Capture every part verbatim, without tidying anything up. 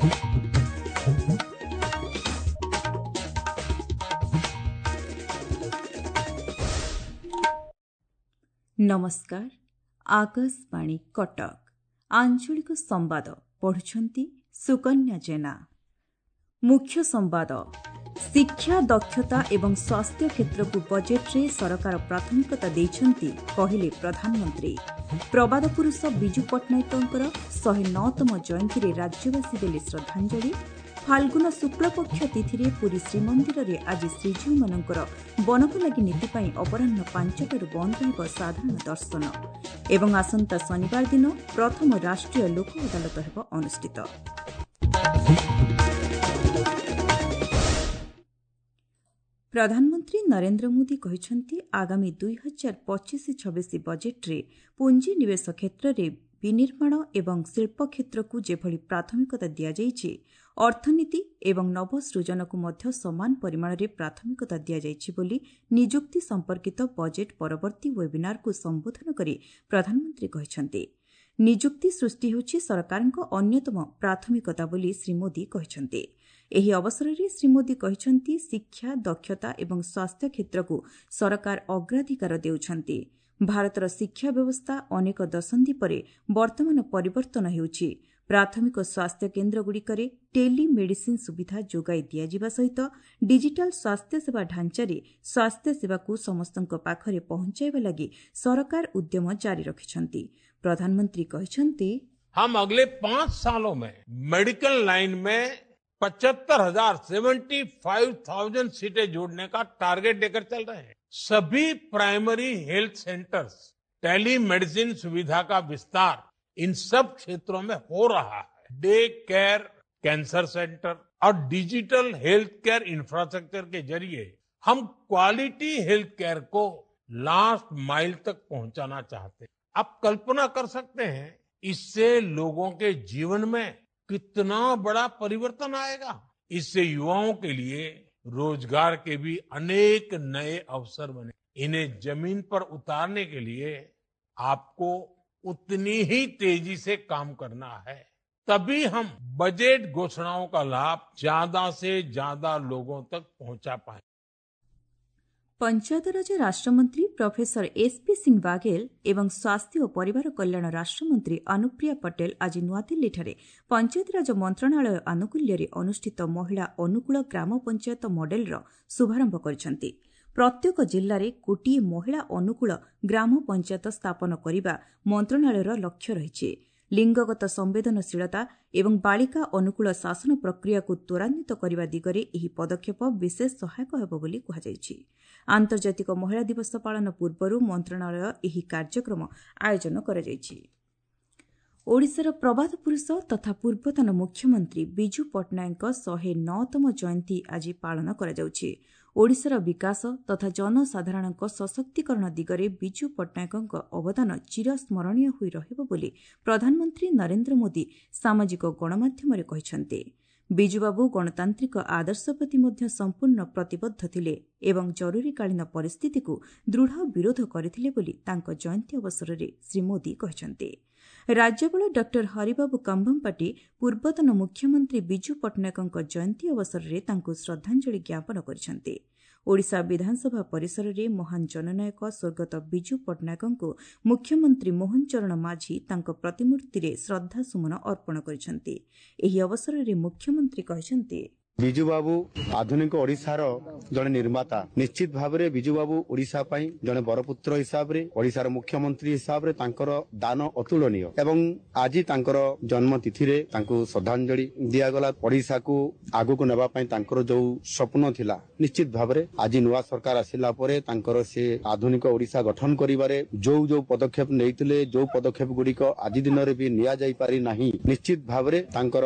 नमस्कार। आकाशवाणी कटक आंचलिक संवाद पढ़ुछंती सुकन्या जेना। मुख्य संवाद। शिक्षा दक्षता एवं स्वास्थ्य क्षेत्र को बजेट रे सरकार प्राथमिकता देइछंती कहिले प्रधानमंत्री। प्रबाद पुरुष बिजू पट्टनायकंकर शहे नौतम जयंती रे राज्यवासी देले श्रद्धांजलि। फाल्गुन शुक्ल पक्ष तिथि रे पुरी श्रीमंदिर रे आज श्रीजीव मानकर बनकलागी नीति पाई अपराह्न पांचटारू बंद रहिब साधारण दर्शन एवं आसंता शनिवार दिन प्रथम राष्ट्रीय लोक अदालत हेब अनुष्ठित। प्रधानमंत्री नरेंद्र मोदी कहिछंती आगामी दुई हजार पच्चीस छब्बीस बजेट रे पुंजी निवेश क्षेत्र रे विनिर्माण एवं शिल्प क्षेत्र को जेभली प्राथमिकता दिया जाइछि अर्थनीति एवं नवसृजन को मध्य समान परिमाण रे प्राथमिकता दिया जाइछि बोली नियुक्ति संपर्कित बजेट परवर्ती वेबिनार को संबोधन करी प्रधानमंत्री कहिछंती। नियुक्ति सृष्टि होछि सरकारक अन्यतम प्राथमिकता बोली श्री मोदी कहिछंती। एही अवसर रे श्री मोदी कहिछंती शिक्षा दक्षता एवं स्वास्थ्य क्षेत्र को सरकार अग्राधिकार देउछंती। भारतर शिक्षा व्यवस्था अनेक दशंधि परे वर्तमान परिवर्तन हेउछि। प्राथमिक स्वास्थ्य केन्द्रगुड़िकरे टेली मेडिसिन सुविधा जोगाई दियाजिबा सहित डिजिटल स्वास्थ्य सेवा ढांचारे स्वास्थ्य सेवा को समस्तଙ୍କ पाखरे पहुंचाइबा लागि सरकार उद्यम जारी रखिछंती। प्रधानमंत्री कहिछंती, हम अगले पांच सालों में मेडिकल लाइन में पचहत्तर हजार सेवेंटी फाइव थाउजेंड सीटें जोड़ने का टारगेट लेकर चल रहे हैं। सभी primary health centres telemedicine सुविधा का विस्तार इन सब क्षेत्रों में हो रहा है। डे केयर कैंसर सेंटर और डिजिटल हेल्थ केयर इंफ्रास्ट्रक्चर के जरिए हम क्वालिटी हेल्थ केयर को लास्ट माइल तक पहुंचाना चाहते हैं। आप कल्पना कर सकते हैं इससे लोगों के जीवन में कितना बड़ा परिवर्तन आएगा। इससे युवाओं के लिए रोजगार के भी अनेक नए अवसर बने। इन्हें जमीन पर उतारने के लिए आपको उतनी ही तेजी से काम करना है, तभी हम बजट घोषणाओं का लाभ ज्यादा से ज्यादा लोगों तक पहुंचा पाए। पंचायत राज राष्ट्रमंत्री प्रोफेसर एसपी सिंह बाघेल एवं स्वास्थ्य और परिवार कल्याण राष्ट्रमंत्री अनुप्रिया पटेल आज नुआदिल्ली पंचायत राज मंत्रणालय आनुकूल्य अनुष्ठित महिला अनुकूल ग्राम पंचायत मॉडेल शुभारंभ करिसेंती। प्रत्येक जिल्ला रे गोटिए महिला अनुकूल ग्राम पंचायत स्थापन करिबा मंत्रणालयर लक्ष्य रहिछि। लिंगगत संवेदनशीलता एवं बालिका अनुकूल शासन प्रक्रिया को त्वरान्वित करने दिगरे एही पदक्षेप विशेष सहायक हेब बोली कुहाଯାଇଛି। आंतर्जातिक महिला दिवस पालन पूर्वरु मंत्रणालय एही कार्यक्रम आयोजन कराଯାଇଛି। ओडिशार प्रबाद पुरुष तथा पूर्वतन मुख्यमंत्री बिजू पट्टनायक शहे नौतम जयंती आज पालन कराଯାଉଛି। ओडिशार विकास तथा जनसाधारणଙ୍କ सशक्तिकरण दिगरे बिजू पट्टनायकଙ୍କ अवदान चिरस्मरणीय होई रहिब बोली प्रधानमंत्री नरेंद्र मोदी सामाजिक गणमाध्यमरे कहिसंते। बिजुबाबू गणतांत्रिक आदर्श प्रति मध्य संपूर्ण प्रतिबद्ध थिले एवं जरूरीकालीन परिस्थिति को दृढ़ विरोध करथिले बोली तांक जयंती अवसर रे श्री मोदी कहिसंते। राज्यपाल डॉक्टर हरिबाबू कंभमपाटी पूर्वतन मुख्यमंत्री बिजू पट्टनायकଙ୍କ जयंती अवसर रे तांको श्रद्धांजलि ज्ञापन करिसंते। ओडिशा विधानसभा परिसर रे महान जननायक स्वर्गत बिजू पट्टनायकଙ୍କୁ मुख्यमंत्री मोहन चरण माझी तांक प्रतिमूर्ति रे श्रद्धा सुमन अर्पण करिसंते। एही अवसर रे मुख्यमंत्री कहिसंते, बिजू बाबू आधुनिक ओडिशार जड़े निर्माता। निश्चित भाव में बिजू बाबू ओडिशा पई जड़े बरपुत्र हिसाब रे ओडिशार मुख्यमंत्री हिसाब रे तांकर दान अतुलनीय एवं आज तांकर जन्म तिथि रे तांको श्रद्धांजलि दिया गला। ओडिशा को आगु को नेबा पई तांकर जो स्वप्न थिला निश्चित भाव में आज नुआ सरकार आसिला परे तांकर से आधुनिक ओडिशा गठन करिबारे जो जो पदक्षेप नेइतिले जो पदक्षेप गुड़िक आज दिन रे भी निया जाई पारि नाही। निश्चित भाव में तांकर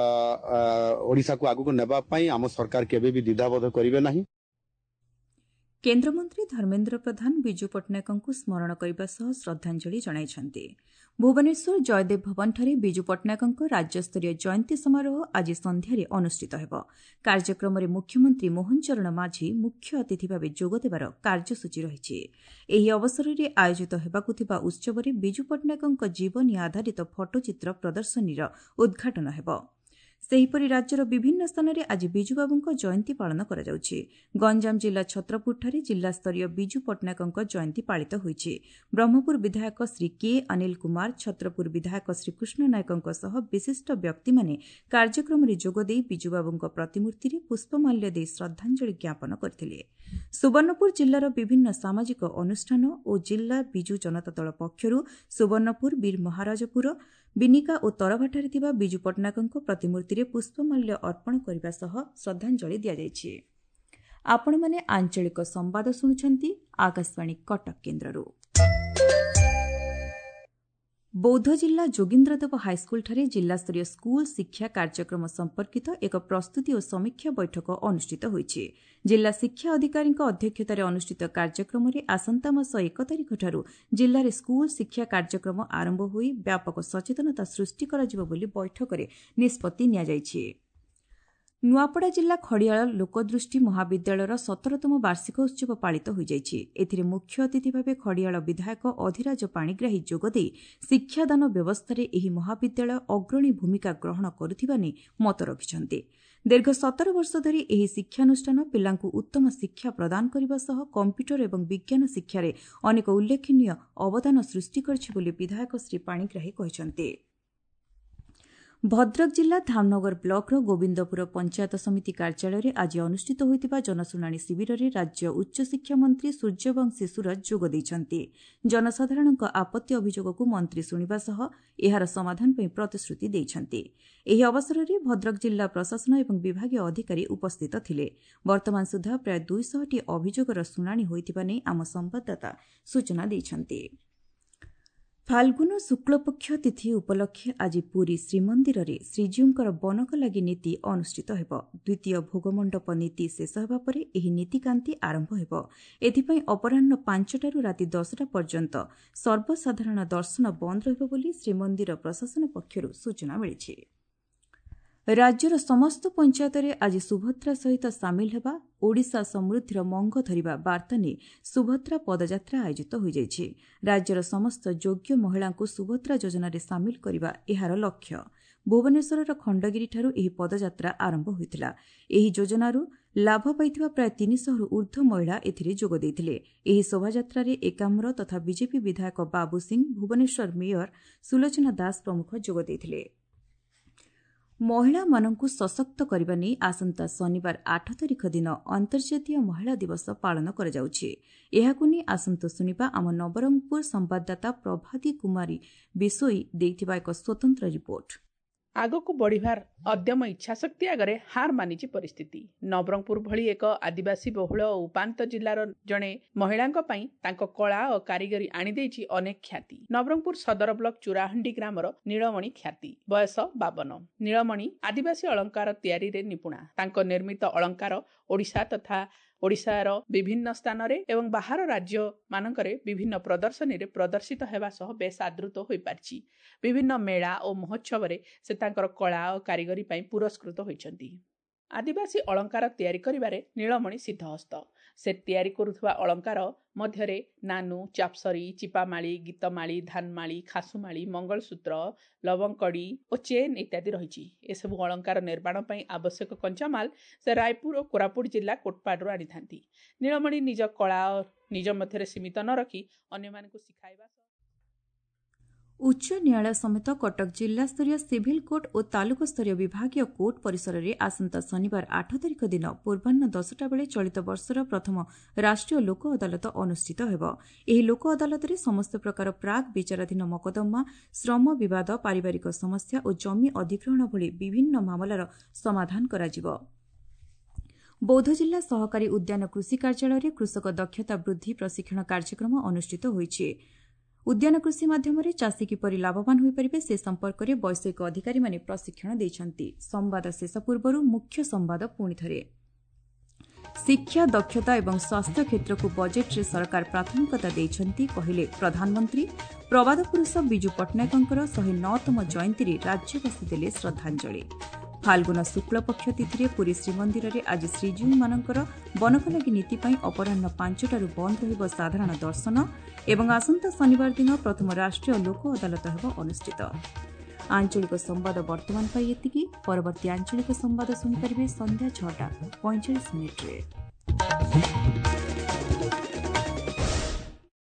ओडिशा को आगु को नेबा पई आम सरकार केबे भी द्विधाबोध करिवे नाही। केन्द्रमंत्री धर्मेन्द्र प्रधान बिजू पट्टनायकଙ୍କୁ स्मरण करने सह श्रद्धांजलि जणाइछन्ते। भुवनेश्वर जयदेव भवनଠାରେ बिजू पट्टनायकଙ୍କ राज्यस्तरीय जयंती समारोह आज संध्यारे अनुष्ठित हेब। कार्यक्रमରେ मुख्यमंत्री मोहन चरण माझी मुख्य अतिथि भाବେ ଯୋଗଦେବାର କାର୍ଯ୍ୟସୂଚୀ ରହିଛି। ଏହି ଅବସରରେ ଆୟୋଜିତ ହେବାକୁ ଥିବା ଉତ୍ସବରେ ବିଜୁ ପଟ୍ଟନାୟକଙ୍କ ଜୀବନୀ ଆଧାରିତ ଫଟୋଚିତ୍ର ପ୍ରଦର୍ଶନୀର ଉଦ୍ଘାଟନ ହେବ। ସେହିପରି ରାଜ୍ୟର ବିଭିନ୍ନ ସ୍ଥାନରେ ଆଜି ବିଜୁବାବୁଙ୍କ ଜୟନ୍ତୀ ପାଳନ କରାଯାଉଛି। ଗଞ୍ଜାମ ଜିଲ୍ଲା ଛତ୍ରପୁରଠାରେ ଜିଲ୍ଲାସ୍ତରୀୟ ବିଜୁ ପଟ୍ଟନାୟକଙ୍କ ଜୟନ୍ତୀ ପାଳିତ ହୋଇଛି। ବ୍ରହ୍ମପୁର ବିଧାୟକ ଶ୍ରୀ କେ ଅନିଲ କୁମାର, ଛତ୍ରପୁର ବିଧାୟକ ଶ୍ରୀକୃଷ୍ଣ ନାୟକଙ୍କ ସହ ବିଶିଷ୍ଟ ବ୍ୟକ୍ତିମାନେ କାର୍ଯ୍ୟକ୍ରମରେ ଯୋଗଦେଇ ବିଜୁବାବୁଙ୍କ ପ୍ରତିମୂର୍ତ୍ତିରେ ପୁଷ୍ପମାଲ୍ୟ ଦେଇ ଶ୍ରଦ୍ଧାଞ୍ଜଳି ଜ୍ଞାପନ କରିଥିଲେ। ସୁବର୍ଣ୍ଣପୁର ଜିଲ୍ଲାର ବିଭିନ୍ନ ସାମାଜିକ ଅନୁଷ୍ଠାନ ଓ ଜିଲ୍ଲା ବିଜୁ ଜନତା ଦଳ ପକ୍ଷରୁ ସୁବର୍ଣ୍ଣପୁର, ବୀର ମହାରାଜପୁର, ବିନିକା ଓ ତରଭାଠାରେ ଥିବା ବିଜୁ ପଟ୍ଟନାୟକଙ୍କ ପ୍ରତିମୂର୍ତ୍ତିରେ ପୁଷ୍ପମାଲ୍ୟ ଅର୍ପଣ କରିବା ସହ ଶ୍ରଦ୍ଧାଞ୍ଜଳି ଦିଆଯାଇଛି। ଆପଣମାନେ ଆଞ୍ଚଳିକ ସମ୍ବାଦ ଶୁଣୁଛନ୍ତି ଆକାଶବାଣୀ କଟକ କେନ୍ଦ୍ରରୁ। ବୌଦ୍ଧ ଜିଲ୍ଲା ଯୋଗୀନ୍ଦ୍ରଦେବ ହାଇସ୍କୁଲଠାରେ ଜିଲ୍ଲାସ୍ତରୀୟ ସ୍କୁଲ ଶିକ୍ଷା କାର୍ଯ୍ୟକ୍ରମ ସମ୍ପର୍କିତ ଏକ ପ୍ରସ୍ତୁତି ଓ ସମୀକ୍ଷା ବୈଠକ ଅନୁଷ୍ଠିତ ହୋଇଛି। ଜିଲ୍ଲା ଶିକ୍ଷା ଅଧିକାରୀଙ୍କ ଅଧ୍ୟକ୍ଷତାରେ ଅନୁଷ୍ଠିତ କାର୍ଯ୍ୟକ୍ରମରେ ଆସନ୍ତା ମାସ ଏକ ତାରିଖଠାରୁ ଜିଲ୍ଲାରେ ସ୍କୁଲ ଶିକ୍ଷା କାର୍ଯ୍ୟକ୍ରମ ଆରମ୍ଭ ହୋଇ ବ୍ୟାପକ ସଚେତନତା ସୃଷ୍ଟି କରାଯିବ ବୋଲି ବୈଠକରେ ନିଷ୍ପତ୍ତି ନିଆଯାଇଛି। ନୂଆପଡ଼ା ଜିଲ୍ଲା ଖଡ଼ିଆଳ ଲୋକଦୃଷ୍ଟି ମହାବିଦ୍ୟାଳୟର ସତରତମ ବାର୍ଷିକ ଉତ୍ସବ ପାଳିତ ହୋଇଯାଇଛି। ଏଥିରେ ମୁଖ୍ୟ ଅତିଥି ଭାବେ ଖଡ଼ିଆଳ ବିଧାୟକ ଅଧିରାଜ ପାଣିଗ୍ରାହୀ ଯୋଗଦେଇ ଶିକ୍ଷାଦାନ ବ୍ୟବସ୍ଥାରେ ଏହି ମହାବିଦ୍ୟାଳୟ ଅଗ୍ରଣୀ ଭୂମିକା ଗ୍ରହଣ କରୁଥିବା ନେଇ ମତ ରଖିଛନ୍ତି। ଦୀର୍ଘ ସତର ବର୍ଷ ଧରି ଏହି ଶିକ୍ଷାନୁଷ୍ଠାନ ପିଲାଙ୍କୁ ଉତ୍ତମ ଶିକ୍ଷା ପ୍ରଦାନ କରିବା ସହ କମ୍ପ୍ୟୁଟର ଏବଂ ବିଜ୍ଞାନ ଶିକ୍ଷାରେ ଅନେକ ଉଲ୍ଲେଖନୀୟ ଅବଦାନ ସୃଷ୍ଟି କରିଛି ବୋଲି ବିଧାୟକ ଶ୍ରୀ ପାଣିଗ୍ରାହୀ କହିଛନ୍ତି। ଭଦ୍ରକ ଜିଲ୍ଲା ଧାମନଗର ବ୍ଲକର ଗୋବିନ୍ଦପୁର ପଞ୍ଚାୟତ ସମିତି କାର୍ଯ୍ୟାଳୟରେ ଆଜି ଅନୁଷ୍ଠିତ ହୋଇଥିବା ଜନଶୁଣାଣି ଶିବିରରେ ରାଜ୍ୟ ଉଚ୍ଚଶିକ୍ଷା ମନ୍ତ୍ରୀ ସୂର୍ଯ୍ୟବଂଶୀ ସୁରଜ ଯୋଗ ଦେଇଛନ୍ତି। ଜନସାଧାରଣଙ୍କ ଆପତ୍ତି ଅଭିଯୋଗକୁ ମନ୍ତ୍ରୀ ଶୁଣିବା ସହ ଏହାର ସମାଧାନ ପାଇଁ ପ୍ରତିଶ୍ରୁତି ଦେଇଛନ୍ତି। ଏହି ଅବସରରେ ଭଦ୍ରକ ଜିଲ୍ଲା ପ୍ରଶାସନ ଏବଂ ବିଭାଗୀୟ ଅଧିକାରୀ ଉପସ୍ଥିତ ଥିଲେ। ବର୍ତ୍ତମାନ ସୁଦ୍ଧା ପ୍ରାୟ ଦୁଇଶହଟି ଅଭିଯୋଗର ଶୁଣାଣି ହୋଇଥିବା ନେଇ ଆମ ସମ୍ଭାଦଦାତା ସୂଚନା ଦେଇଛନ୍ତି। ଫାଲ୍ଗୁନ ଶୁକ୍ଳପକ୍ଷ ତିଥି ଉପଲକ୍ଷେ ଆଜି ପୁରୀ ଶ୍ରୀମନ୍ଦିରରେ ଶ୍ରୀଜୀଉଙ୍କର ବନକ ଲାଗି ନୀତି ଅନୁଷ୍ଠିତ ହେବ। ଦ୍ୱିତୀୟ ଭୋଗମଣ୍ଡପ ନୀତି ଶେଷ ହେବା ପରେ ଏହି ନୀତିକାନ୍ତି ଆରମ୍ଭ ହେବ। ଏଥିପାଇଁ ଅପରାହ୍ନ ପାଞ୍ଚଟାରୁ ରାତି ଦଶଟା ପର୍ଯ୍ୟନ୍ତ ସର୍ବସାଧାରଣ ଦର୍ଶନ ବନ୍ଦ ରହିବ ବୋଲି ଶ୍ରୀମନ୍ଦିର ପ୍ରଶାସନ ପକ୍ଷରୁ ସୂଚନା ମିଳିଛି। ରାଜ୍ୟର ସମସ୍ତ ପଞ୍ଚାୟତରେ ଆଜି ସୁଭଦ୍ରା ସହିତ ସାମିଲ ହେବା, ଓଡ଼ିଶା ସମୃଦ୍ଧିର ମଙ୍ଗ ଧରିବା ବାର୍ତ୍ତା ନେଇ ସୁଭଦ୍ରା ପଦଯାତ୍ରା ଆୟୋଜିତ ହୋଇଯାଇଛି। ରାଜ୍ୟର ସମସ୍ତ ଯୋଗ୍ୟ ମହିଳାଙ୍କୁ ସୁଭଦ୍ରା ଯୋଜନାରେ ସାମିଲ କରିବା ଏହାର ଲକ୍ଷ୍ୟ। ଭୁବନେଶ୍ୱରର ଖଣ୍ଡଗିରିଠାରୁ ଏହି ପଦଯାତ୍ରା ଆରମ୍ଭ ହୋଇଥିଲା। ଏହି ଯୋଜନାରୁ ଲାଭ ପାଇଥିବା ପ୍ରାୟ ତିନିଶହରୁ ଊର୍ଦ୍ଧ୍ୱ ମହିଳା ଏଥିରେ ଯୋଗ ଦେଇଥିଲେ। ଏହି ଶୋଭାଯାତ୍ରାରେ ଏକାମ୍ର ତଥା ବିଜେପି ବିଧାୟକ ବାବୁ ସିଂ, ଭୁବନେଶ୍ୱର ମେୟର ସୁଲୋଚନା ଦାସ ପ୍ରମୁଖ ଯୋଗ ଦେଇଥିଲେ। ମହିଳାମାନଙ୍କୁ ସଶକ୍ତ କରିବା ନେଇ ଆସନ୍ତା ଶନିବାର ଆଠ ତାରିଖ ଦିନ ଅନ୍ତର୍ଜାତୀୟ ମହିଳା ଦିବସ ପାଳନ କରାଯାଉଛି। ଏହାକୁ ନେଇ ଆସନ୍ତୁ ଶୁଣିବା ଆମ ନବରଙ୍ଗପୁର ସମ୍ବାଦଦାତା ପ୍ରଭାତୀ କୁମାରୀ ବିଶୋଇ ଦେଇଥିବା ଏକ ସ୍ୱତନ୍ତ୍ର ରିପୋର୍ଟ। ଆଗକୁ ବଢ଼ିବାର ଅଦ୍ୟମ ଇଚ୍ଛାଶକ୍ତି ଆଗରେ ହାର ମାନିଛି ପରିସ୍ଥିତି। ନବରଙ୍ଗପୁର ଭଳି ଏକ ଆଦିବାସୀ ବହୁଳ ଓ ଉପାନ୍ତ ଜିଲ୍ଲାର ଜଣେ ମହିଳାଙ୍କ ପାଇଁ ତାଙ୍କ କଳା ଓ କାରିଗରୀ ଆଣିଦେଇଛି ଅନେକ ଖ୍ୟାତି। ନବରଙ୍ଗପୁର ସଦର ବ୍ଲକ ଚୁରାହାଣ୍ଡି ଗ୍ରାମର ନୀଳମଣି ଖ୍ୟାତି। ବୟସ ବାବନ। ନୀଳମଣି ଆଦିବାସୀ ଅଳଙ୍କାର ତିଆରିରେ ନିପୁଣା। ତାଙ୍କ ନିର୍ମିତ ଅଳଙ୍କାର ଓଡ଼ିଶା ତଥା ଓଡ଼ିଶାର ବିଭିନ୍ନ ସ୍ଥାନରେ ଏବଂ ବାହାର ରାଜ୍ୟ ମାନଙ୍କରେ ବିଭିନ୍ନ ପ୍ରଦର୍ଶନୀରେ ପ୍ରଦର୍ଶିତ ହେବା ସହ ବେଶ ଆଦୃତ ହୋଇପାରିଛି। ବିଭିନ୍ନ ମେଳା ଓ ମହୋତ୍ସବରେ ସେ ତାଙ୍କର କଳା ଓ କାରିଗରୀ ପାଇଁ ପୁରସ୍କୃତ ହୋଇଛନ୍ତି। ଆଦିବାସୀ ଅଳଙ୍କାର ତିଆରି କରିବାରେ ନୀଳମଣି ସିଦ୍ଧହସ୍ତ। ସେ ତିଆରି କରୁଥିବା ଅଳଙ୍କାର ମଧ୍ୟରେ ନାନୁ, ଚାପସରୀ, ଚିପାମାଳି, ଗୀତମାଳି, ଧାନମାଳି, ଖାସୁମାଳି, ମଙ୍ଗଳସୂତ୍ର, ଲବଙ୍କଡ଼ି ଓ ଚେନ୍ ଇତ୍ୟାଦି ରହିଛି। ଏସବୁ ଅଳଙ୍କାର ନିର୍ମାଣ ପାଇଁ ଆବଶ୍ୟକ କଞ୍ଚାମାଲ ସେ ରାୟପୁର ଓ କୋରାପୁଟ ଜିଲ୍ଲା କୋଟପାଡ଼ରୁ ଆଣିଥାନ୍ତି। ନୀଳମଣି ନିଜ କଳା ନିଜ ମଧ୍ୟରେ ସୀମିତ ନ ରଖି ଅନ୍ୟମାନଙ୍କୁ ଶିଖାଇବା ସହ ଉଚ୍ଚ ନ୍ୟାୟାଳୟ ସମେତ କଟକ ଜିଲ୍ଲାସ୍ତରୀୟ ସିଭିଲ କୋର୍ଟ ଓ ତାଲୁକସ୍ତରୀୟ ବିଭାଗୀୟ କୋର୍ଟ ପରିସରରେ ଆସନ୍ତା ଶନିବାର ଆଠ ତାରିଖ ଦିନ ପୂର୍ବାହ୍ନ ଦଶଟା ବେଳେ ଚଳିତ ବର୍ଷର ପ୍ରଥମ ରାଷ୍ଟ୍ରୀୟ ଲୋକ ଅଦାଲତ ଅନୁଷ୍ଠିତ ହେବ। ଏହି ଲୋକ ଅଦାଲତରେ ସମସ୍ତ ପ୍ରକାର ପ୍ରାକ୍ ବିଚାରାଧୀନ ମକଦ୍ଦମା, ଶ୍ରମ ବିବାଦ, ପାରିବାରିକ ସମସ୍ୟା ଓ ଜମି ଅଧିଗ୍ରହଣ ଭଳି ବିଭିନ୍ନ ମାମଲାର ସମାଧାନ କରାଯିବ। ବୌଦ୍ଧ ଜିଲ୍ଲା ସହକାରୀ ଉଦ୍ୟାନ କୃଷି କାର୍ଯ୍ୟାଳୟରେ କୃଷକ ଦକ୍ଷତା ବୃଦ୍ଧି ପ୍ରଶିକ୍ଷଣ କାର୍ଯ୍ୟକ୍ରମ ଅନୁଷ୍ଠିତ ହୋଇଛି। ଉଦ୍ୟାନ କୃଷି ମାଧ୍ୟମରେ ଚାଷୀ କିପରି ଲାଭବାନ ହୋଇପାରିବେ ସେ ସମ୍ପର୍କରେ ବୈଷୟିକ ଅଧିକାରୀମାନେ ପ୍ରଶିକ୍ଷଣ ଦେଇଛନ୍ତି। ସମ୍ବାଦ ଶେଷ ପୂର୍ବରୁ ମୁଖ୍ୟ ସମ୍ବାଦ ପୁଣିଥରେ। ଶିକ୍ଷା, ଦକ୍ଷତା ଏବଂ ସ୍ୱାସ୍ଥ୍ୟ କ୍ଷେତ୍ରକୁ ବଜେଟ୍ରେ ସରକାର ପ୍ରାଥମିକତା ଦେଇଛନ୍ତି କହିଲେ ପ୍ରଧାନମନ୍ତ୍ରୀ। ପ୍ରବାଦ ପୁରୁଷ ବିଜୁ ପଟ୍ଟନାୟକଙ୍କର ଶହେ ନଅତମ ଜୟନ୍ତୀରେ ରାଜ୍ୟବାସୀ ଦେଲେ ଶ୍ରଦ୍ଧାଞ୍ଜଳି। ଫାଲ୍ଗୁନ ଶୁକ୍ଳପକ୍ଷ ତିଥିରେ ପୁରୀ ଶ୍ରୀମନ୍ଦିରରେ ଆଜି ଶ୍ରୀଜୀଉମାନଙ୍କର ବନକଲାଗି ନୀତି ପାଇଁ ଅପରାହ୍ନ ପାଞ୍ଚଟାରୁ ବନ୍ଦ ରହିବ ସାଧାରଣ ଦର୍ଶନ ଏବଂ ଆସନ୍ତା ଶନିବାର ଦିନ ପ୍ରଥମ ରାଷ୍ଟ୍ରୀୟ ଲୋକ ଅଦାଲତ ହେବ ଅନୁଷ୍ଠିତ। आंचलिक संवाद वर्तमान पाई एतिकी परवर्ती आंचलिक संवाद सुनिपारे संध्या छटा पैंचाश मिनिट्रे।